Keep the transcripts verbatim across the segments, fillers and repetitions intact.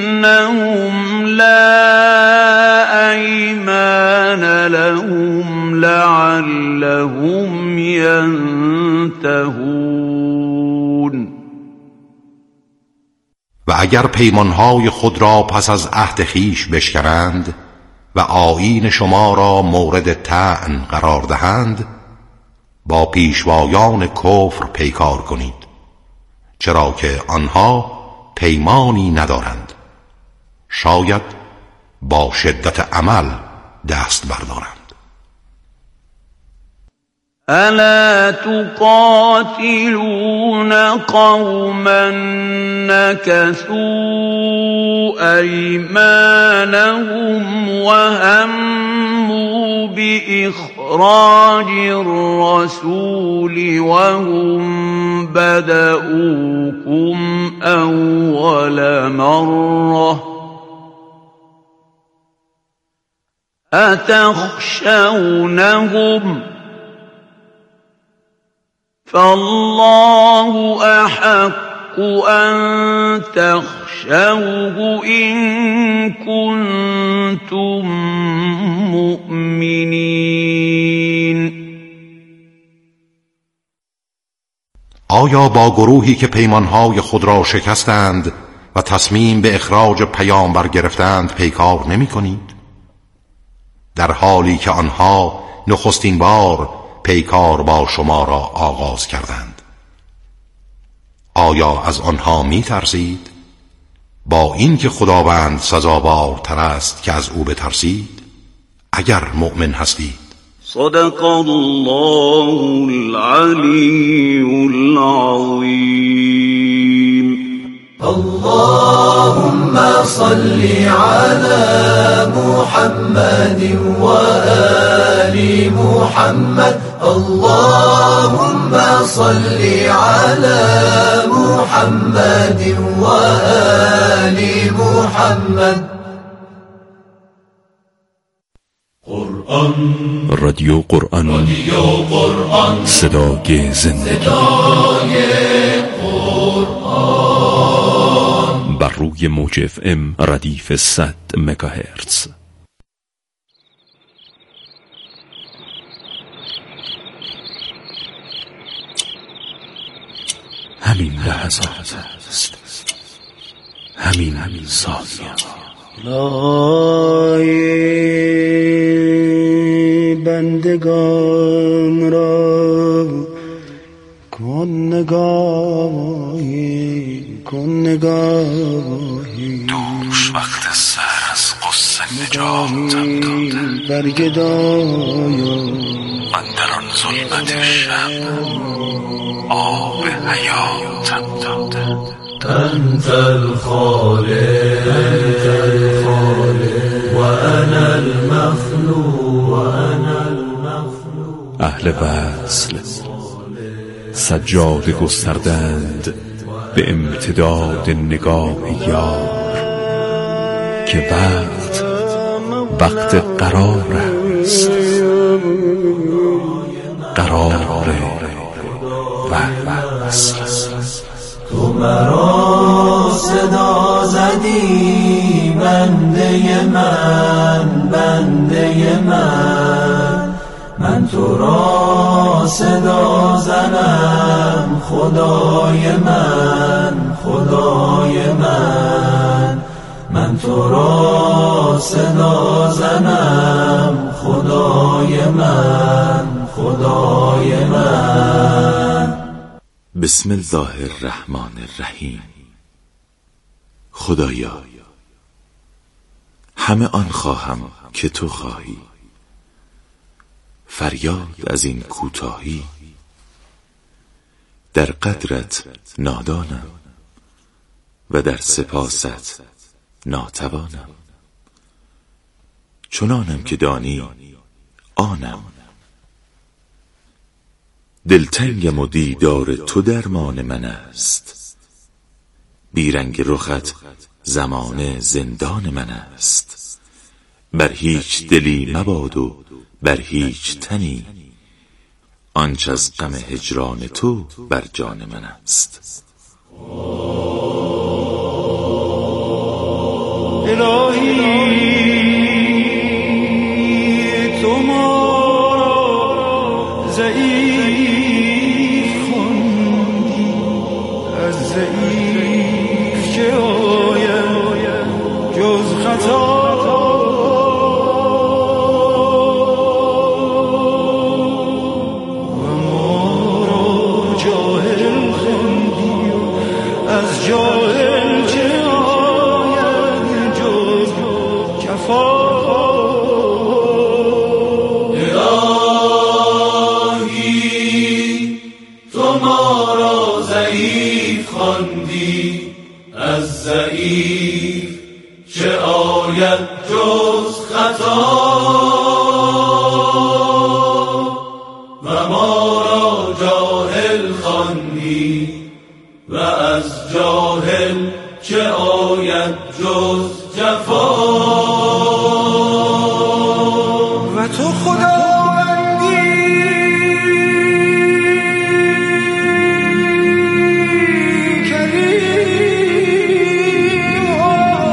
إنهم لا أيمان لهم لعلهم ينتهون. و اگر پیمانهای خود را پس از عهد خویش بشکنند و آیین شما را مورد طعن قرار دهند، با پیشوایان کفر پیکار کنید، چرا که آنها پیمانی ندارند، شاید با شدت عمل دست بردارند. ألا تقاتلون قوما نكثوا أيمانهم وهموا بإخراج الرسول وهم بدؤوكم أول مرة أتخشونهم فالله أحق أن تخشوه إن كنتم مؤمنين. آیا با گروهی که پیمانهای خود را شکستند و تصمیم به اخراج پیامبر گرفتند پیکار نمی کنید؟ در حالی که آنها نخستین بار پیکار با شما را آغاز کردند. آیا از آنها می ترسید؟ با این که خداوند سزاوارتر است که از او بترسید، اگر مؤمن هستید. صدق الله العلی العظیم. اللهم صل على محمد وآل محمد. اللهم صل على محمد وآل محمد. قرآن رادیو قرآن رادیو قرآن صدای زندگی صدای قرآن بر روی موج اف ام ردیف صد مگاهرتز. همین لحظات است، همین همین ثانیات. لای بندگان را کن نگاهی، کن نگاهی. دوش وقت سر از قصه نجاتم داده، برگدایا من در آن ظلمت شب آب حیاتم داده. أنت الخالق وأنا المخلوق وأنا المخلوق. اهل وصل سجاده گستردند به امتداد نگاه یار، که وقت وقت قرار است، قرار و وصل. تو مرا صدا زدی بنده من، بنده من. من تو را صدا زنم خدای من، خدای من. من تو را صدا زنم خدای من، خدای من. بسم الله الرحمن الرحیم. خدایا همه آن خواهم که تو خواهی، فریاد از این کوتاهی. در قدرت نادانم و در سپاست ناتوانم. چنانم که دانی آنم. دلتنگم و دیدار تو درمان من است، بیرنگ رخت زمانه زندان من است. بر هیچ دلی مباد و بر هیچ تنی، آنچه از غم هجران تو بر جان من است. الهی تو ما را ضعیف خوندی، از ضعیف چه آید جز خطا، از جاهل چه آید جز جفا. الهی تو ما را ضعیف خواندی، از ضعیف چه آید جز خطا، و ما را جاهل خواندی و از جاهل چه آید جز جفا. و تو خداوندی کریم و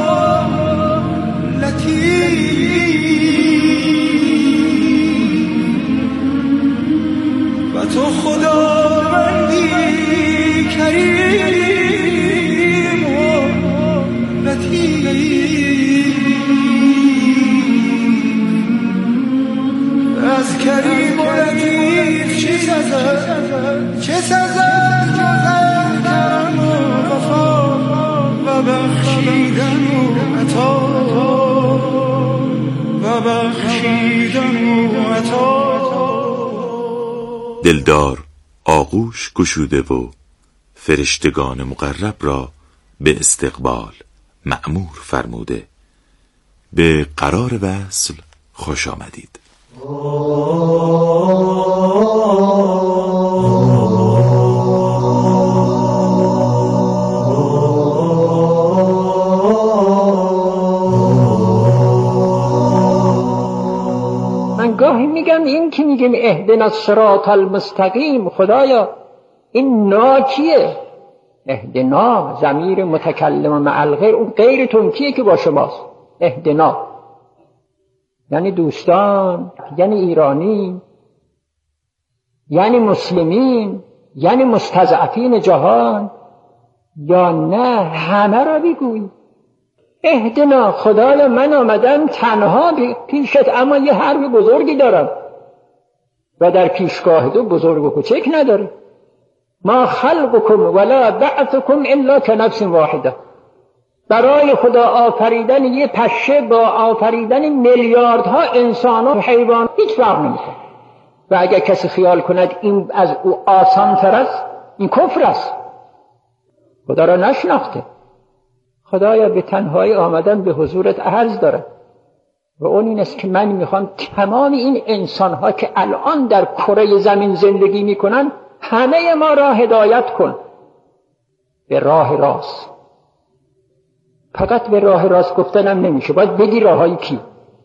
لطیف، و تو خداوندی کریم و لطیف، از کریم و لطیف چه سزد، چه سزد جز کرم و وفا و بخشیدن و عطا، و بخشیدن و عطا. دلدار آغوش گشوده و فرشتگان مقرب را به استقبال مأمور فرموده. به قرار وصل خوش آمدید. من گاهی میگم این که میگیم اهدنا الصراط المستقیم، خدایا این نا کیه؟ اهدنا ضمیر متکلم مع الغیر، اون غیرتون کیه که با شماست؟ اهدنا یعنی دوستان، یعنی ایرانی، یعنی مسلمین، یعنی مستضعفین جهان، یا نه همه را بگوی اهدنا. خدایا من آمدم تنها پیشت، اما یه حرف بزرگی دارم و در پیشگاه تو بزرگ و کوچک نداره. ما خلقكم ولا بعثكم الا كنفس واحده. برای خدا آفریدن یه پشه با آفریدن میلیاردها انسان و حیوان هیچ فرق نمیکنه. و اگر کسی خیال کند این از او آسان تر است، این کفر است. خدا را نشناخته. خدایا به تنهایی آمدن به حضورت عرض دارم و اون این است که من میخوام تمام این انسانها که الان در کره زمین زندگی میکنن همه ما را هدایت کن به راه راست. فقط به راه راست گفتنم نمیشه، باید بگی راههای کی.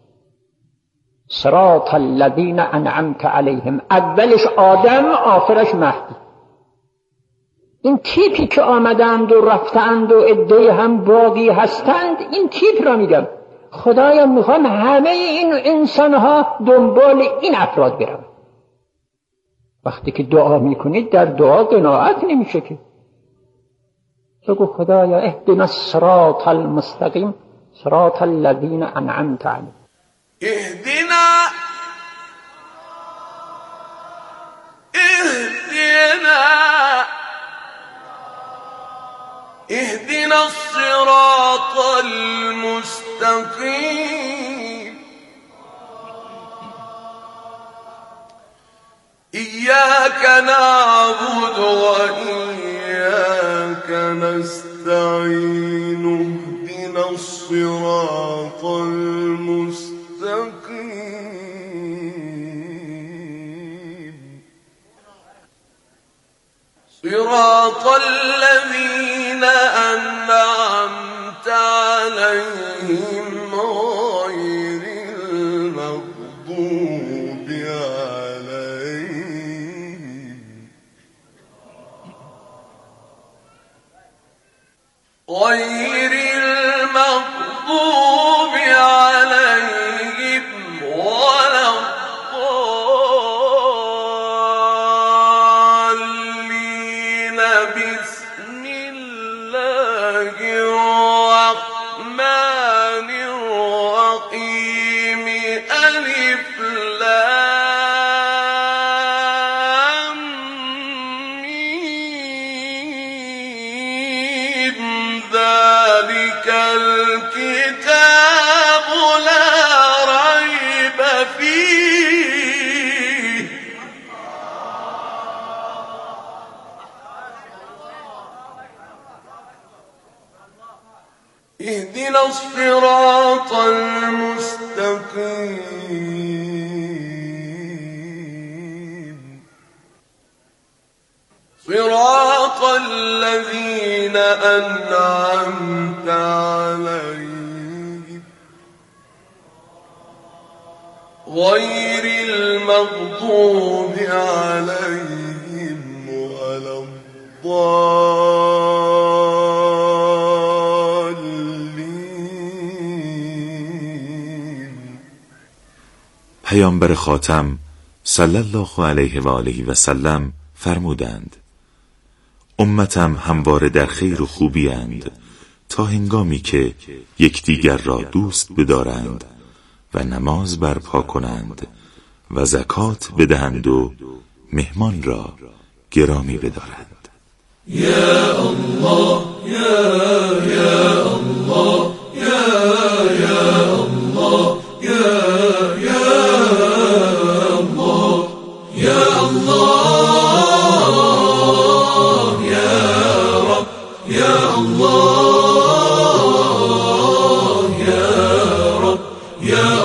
صراط الذین انعمت علیهم، اولش آدم آخرش مهدی. این تیپی که آمدند و رفتند و عده هم باقی هستند، این تیپ را میگم. خدایا میخوام همه این انسانها دنبال این افراد برن. وقتی که دعا میکنید در دعا قناعت نمیشه که. بگو خدایا اهدنا الصراط المستقیم صراط الذین انعمت علیهم. اهدنا اهدنا اهدنا الصراط المستقیم إياك نعبد وإياك نستعين اهدنا الصراط المستقيم صراط الذين أنعمت عليهم غير المغضوب عليهم غير المغضوب الكتاب لا ريب فيه اهدنا الصراط المستقيم صراط الذين أنعمت عليهم غير المغضوب عليهم ولا الضالين. پیامبر خاتم صلی الله علیه و آله و سلم فرمودند: امتم همواره در خیر و خوبی اند تا هنگامی که یکدیگر را دوست بدارند و نماز برپا کنند و زکات بدهند و مهمان را گرامی بدارند. یا الله یا یا الله یا یا الله یا یا الله یا الله یا رب یا الله یا رب یا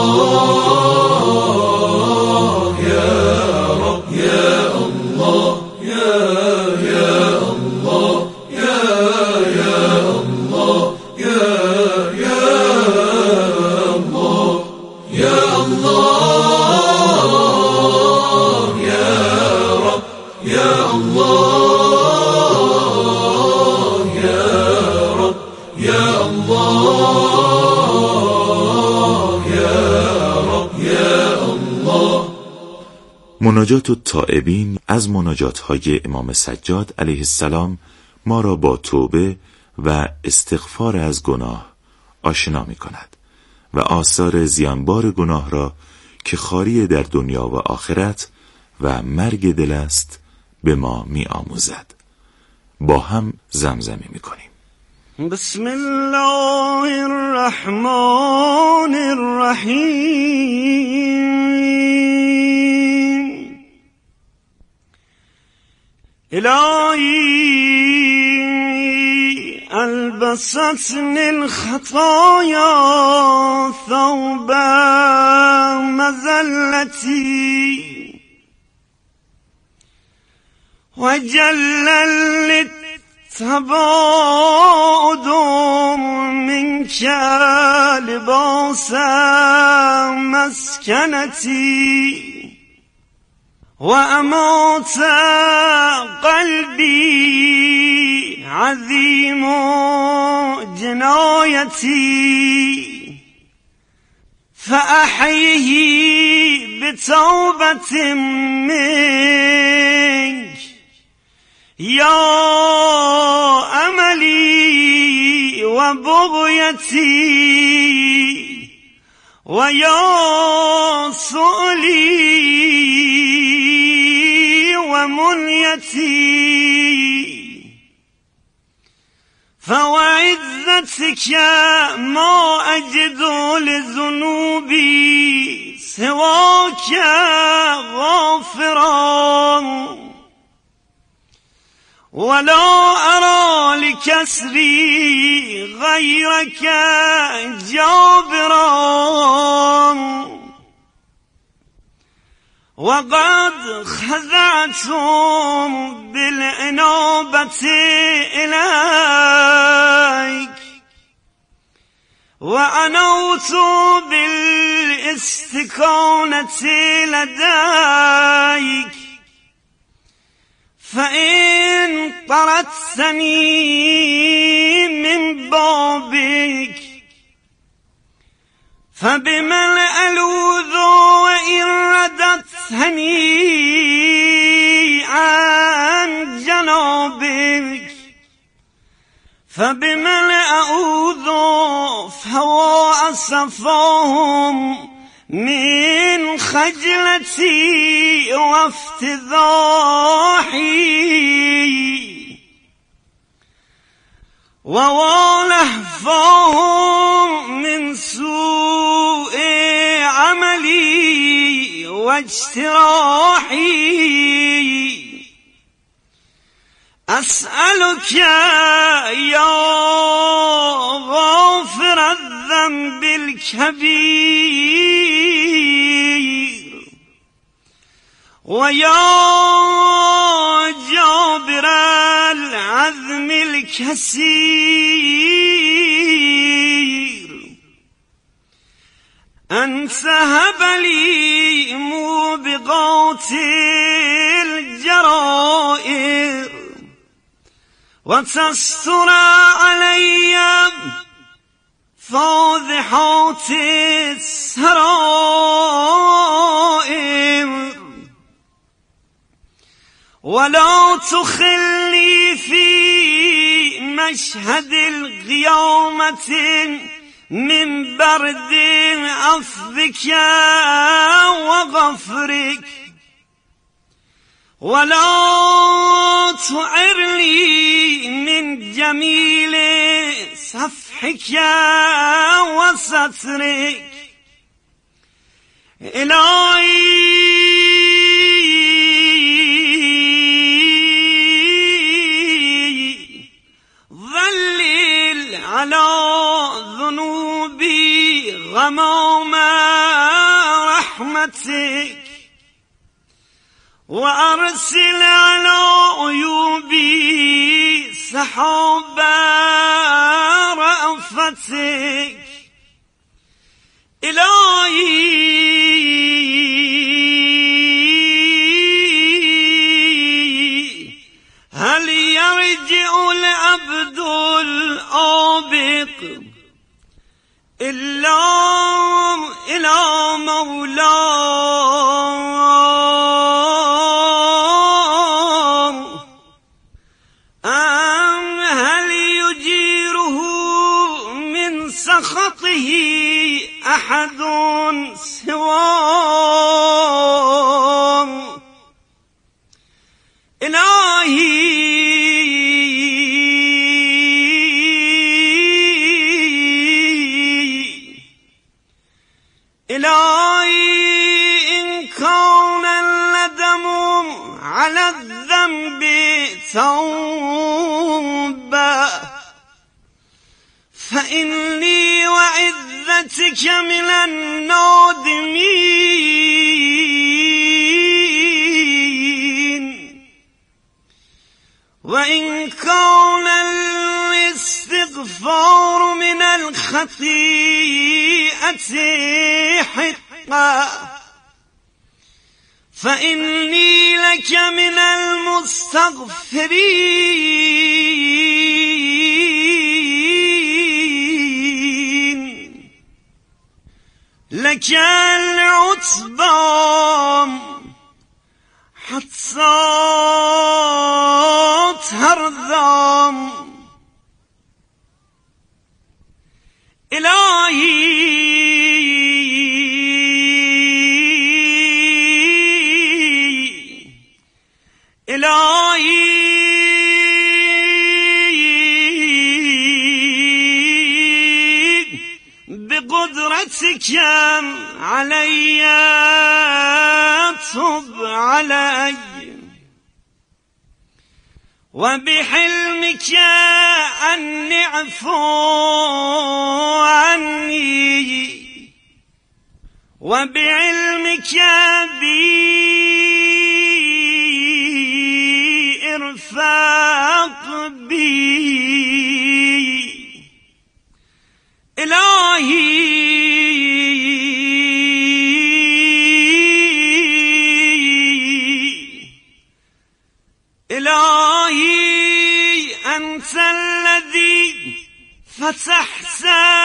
الله یا رب یا الله یا یا الله یا یا الله یا یا الله یا الله یا رب یا الله یا رب یا الله یا رب یا الله. مناجات التائبین از مناجات‌های امام سجاد علیه السلام ما را با توبه و استغفار از گناه آشنا می‌کند و آثار زیانبار گناه را که خاری در دنیا و آخرت و مرگ دل است به ما می‌آموزد. با هم زمزمه می‌کنیم. بسم الله الرحمن الرحیم. الهی البستنی الخطایا ثوب مذلتی و جلل تباعد منك لباس مسكنتي وأمات قلبي عظيم جنايتي فأحيه بتوبة منك يا أملي وبغيتي ويا سؤلي ومنيتي فوعزتك ما أجد لذنوبي سواك غافرا ولا أرى لكسري غيرك جابرا وقد خضعت بالإنابة إليك وأنوت بالاستكانة لديك فإن طردتني من بابك فبمن ألوذ وإن رددتني عن جنابك فبمن أعوذ فهو أصفاهم من خجلتي وافتضاحي ووالهفاهم من سوء عملي واجتراحي أسألك يا غافر الذنب الكبير ويا جابر العظم الكثير أن تهب لي موبقات الجرائر وتستر علي فاضحات السرائر ولا تخلي في مشهد القيامة من برد عفوك وغفرك ولا تعرني من جميل صفحك وسترك إلهي ظلل على ذنوبي غمام رحمتك وأرسل على عيوبي سحاب رأفتك إلهي هل يرجع العبد الآبق إلا إلى مولاه أم هل يجيره من سخطه أحد سواه إلهي إلهي إن كان الندم على الذنب توبة فإني وعزتك من النادمين وإن كان الاستغفار من الخطيئة حقا فإني لك من المستغفرين لك العتبى حتى ترضى إلهي إلهي بقدرتك علي تب علي وبحلمك أن اعفو عني وبعلمك بي ارفق بي إلهي إلهي أنت الذي فتحت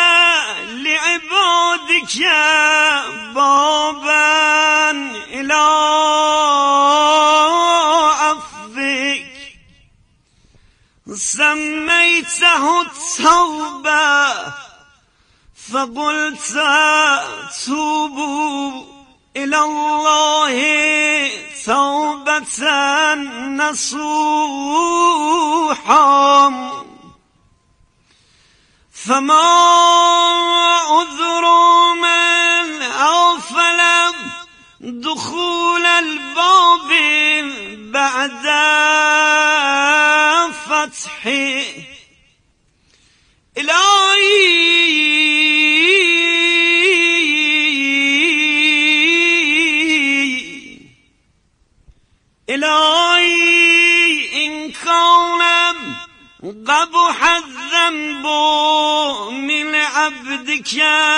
لعبادك بابا إلى عفوك سميته التوبة فقلت توبوا إلى الله توبة نصوحا فما عذر من أغفل دخول الباب بعد فتح إلهي إلهي إن كان قبح الذنب من عبدك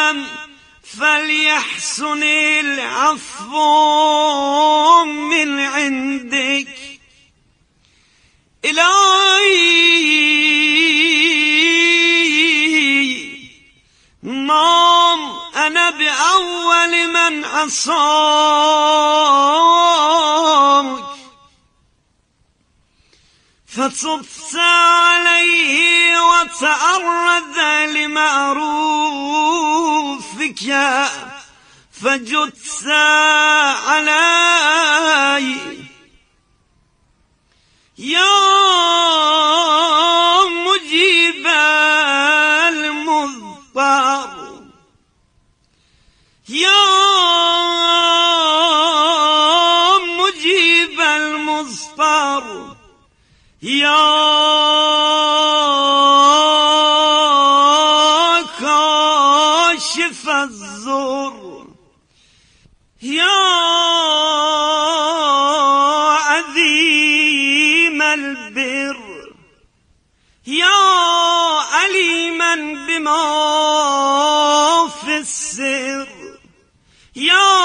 فليحسن العفو من عندك إلهي ما أنا بأول من عصاك فتبت عليه وتعرض لمعروفك فجدت علي يا مجيب المضطر يا مجيب المضطر يا كاشف الضر يا عظيم البر يا عليما بما في السر يا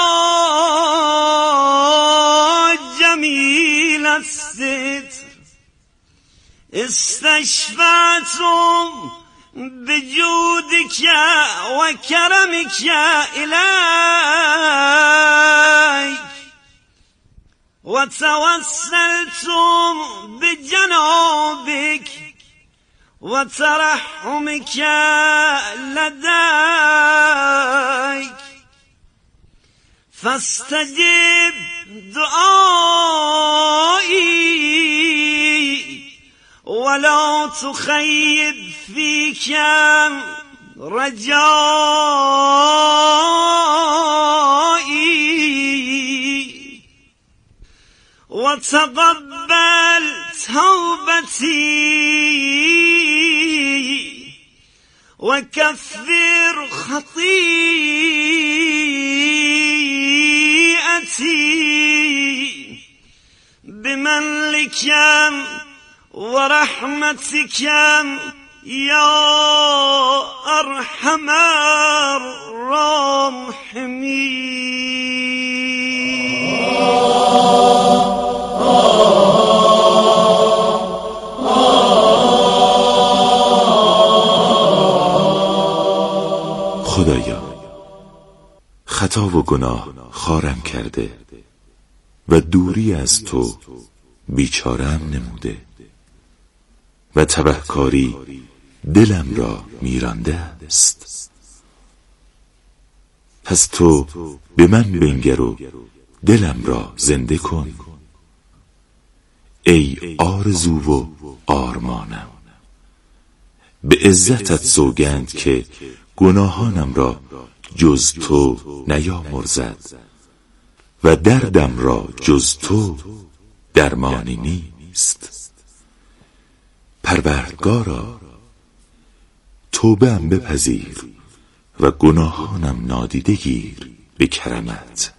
جميل الستر استشفعتم بجودك وكرمك إليك وتوسلتم بجنابك وترحمك لديك فاستجب دعائي ولا تخيب فيك رجائي وتقبل توبتي وكفر خطيئتي بمنك ورحمتك يا أرحم الراحمين. خدایا خطا و گناه خارم کرده و دوری از تو بیچارم نموده و تبهکاری دلم را میرانده است. پس تو به من بنگر و دلم را زنده کن ای آرزو و آرمانم. به عزتت سوگند که گناهانم را جز تو نیامرزد و دردم را جز تو درمانی نیست. پروردگارا توبه‌ام بپذیر و گناهانم نادیده گیر به کرمت.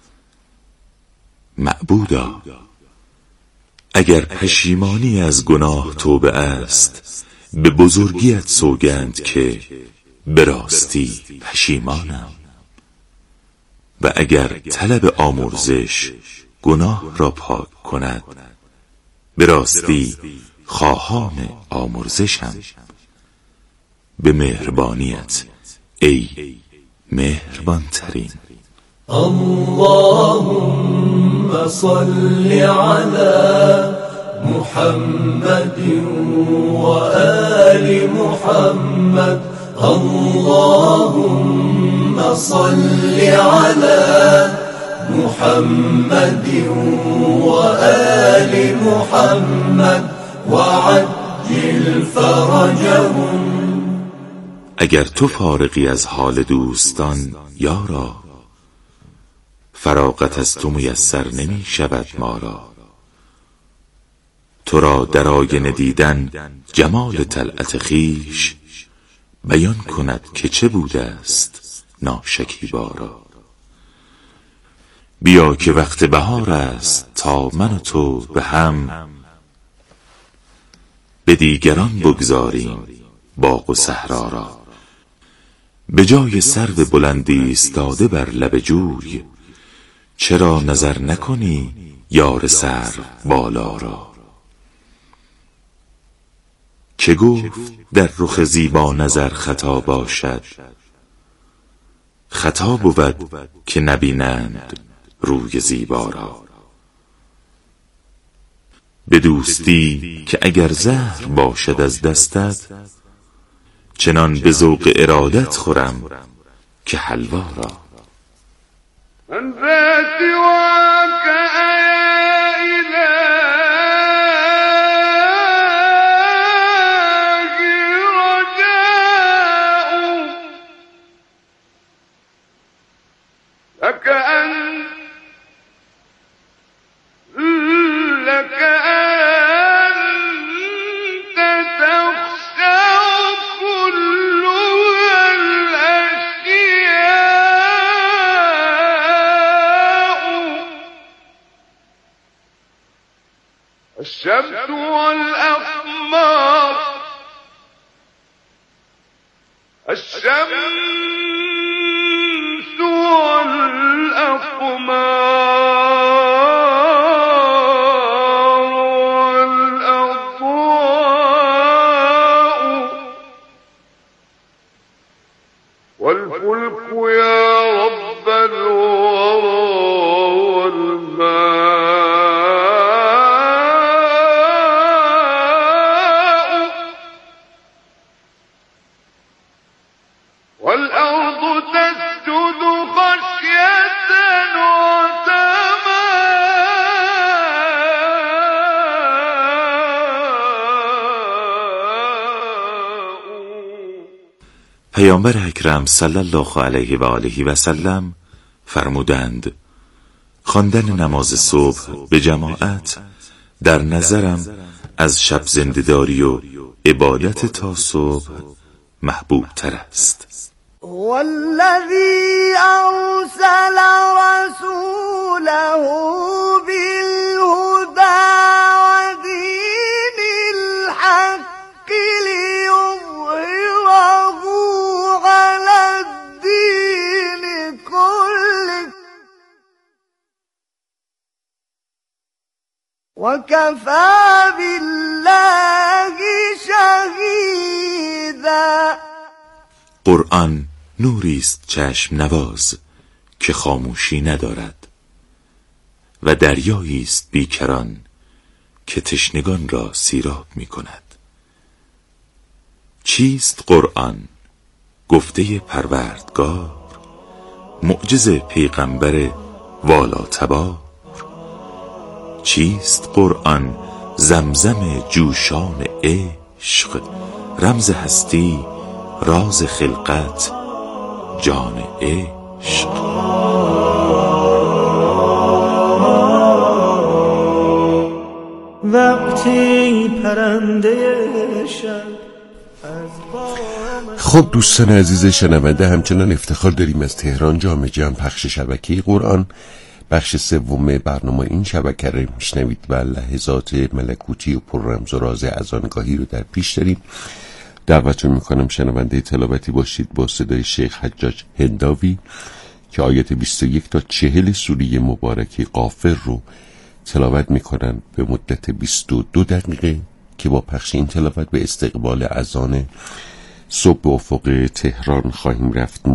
معبودا اگر پشیمانی از گناه توبه است به بزرگیت سوگند که به راستی پشیمانم، و اگر طلب آمرزش گناه را پاک کند به راستی خواهان آمرزشم. به مهربانیت ای مهربان ترین. اللهم صل على محمد وآل محمد. اللهم صل على محمد وآل محمد وعجل فرجهم. اگر تو فارغی از حال دوستان یارا، فراغت از تو میسر نمی شود ما را. تو را در آینه دیدن جمال طلعت خویش، بیان کند که چه بوده است ناشکیبا را. بیا که وقت بهار است تا من و تو به هم، به دیگران بگذاریم باغ و صحرا را. به جای سرو بلندی ایستاده بر لب جوی، چرا نظر نکنی یار سرو بالا را. که گفت در رخ زیبا نظر خطا باشد، خطا بود که نبینند روی زیبا را. به دوستی که اگر زهر باشد از دستت، چنان به ذوق ارادت خورم که حلوا را. من سواك يا إلهي رجاء، لك أن لك أنت تخشى كلها الأشياء، الشمس والأقمار، الشمس والأقمار والأضواء والفلك يا رب الورى والماء، والأرض تسجد خشية وسماء. پیامبر اکرم صلی الله علیه و آله و سلم فرمودند خواندن نماز صبح به جماعت در نظرم از شب زنده‌داری و عبادت تا صبح محبوب تر است. والذي أرسل رسوله بالهدى ودين الحق ليظهره على الدين كله وكفى بالله شهيدا. قرآن نوری است چشم نواز که خاموشی ندارد و دریایی است بیکران که تشنگان را سیراب می کند. چیست قرآن؟ گفته پروردگار، معجزه پیغمبر والاتبار. چیست قرآن؟ زمزم جوشان عشق، رمز هستی، راز خلقت، جان عشق. وقتی پرنده شب. خب دوستان عزیز شنونده، همچنان افتخار داریم از تهران جامع جمع پخش شبکه قرآن بخش سوم برنامه این شبکه رو میشنوید و لحظات ملکوتی و پر رمز و راز اذانگاهی رو در پیش داریم. دعوتتون میکنم شنونده تلاوتی باشید با صدای شیخ حجاج هنداوی که آیات بیست و یک تا چهل سوره مبارکه غافر رو تلاوت میکنن به مدت بیست و دو دقیقه که با پخش این تلاوت به استقبال اذان صبح به افق تهران خواهیم رفت.